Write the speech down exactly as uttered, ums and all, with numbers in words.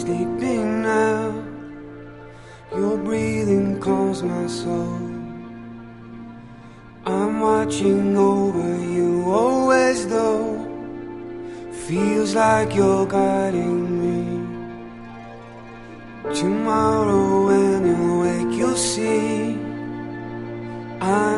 sleeping now. Your breathing calms my soul. I'm watching over you always though. Feels like you're guiding me. Tomorrow when you wake you'll see I